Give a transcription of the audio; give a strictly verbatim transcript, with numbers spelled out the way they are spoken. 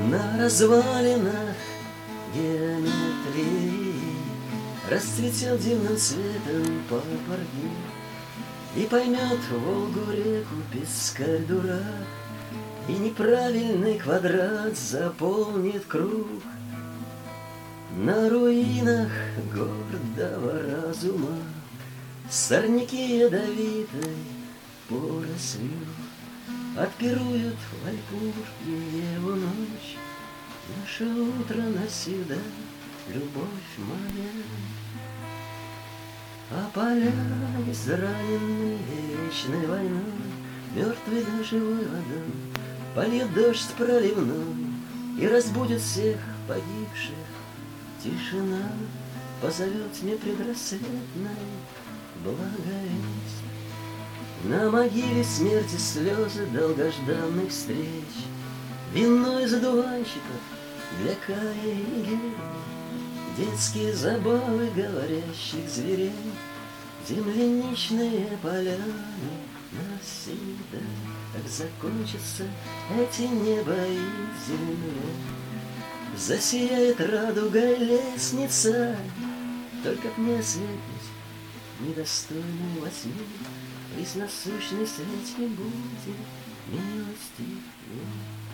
На развалинах геометрии расцветел дивным цветом папоротник, и поймет Волгу-реку пескарь дурак, и неправильный квадрат заполнит круг. На руинах гордого разума сорняки ядовитой порослью отпируют Вальпургиеву его ночь. Наше утро навсегда, любовь моя. А поля израненные вечной войной, мертвый да живой водой, польет дождь проливной и разбудит всех погибших. Тишина позовет мне предрассветной благовесть. На могиле смерти слезы долгожданных встреч, вино из одуванчиков для Кая и Геры, детские забавы говорящих зверей, земляничные поляны навсегда. Как закончатся эти небо и земля, засияет радугой лестница, только б не осветить недостойную во тьме, приз насущный свете будет милости.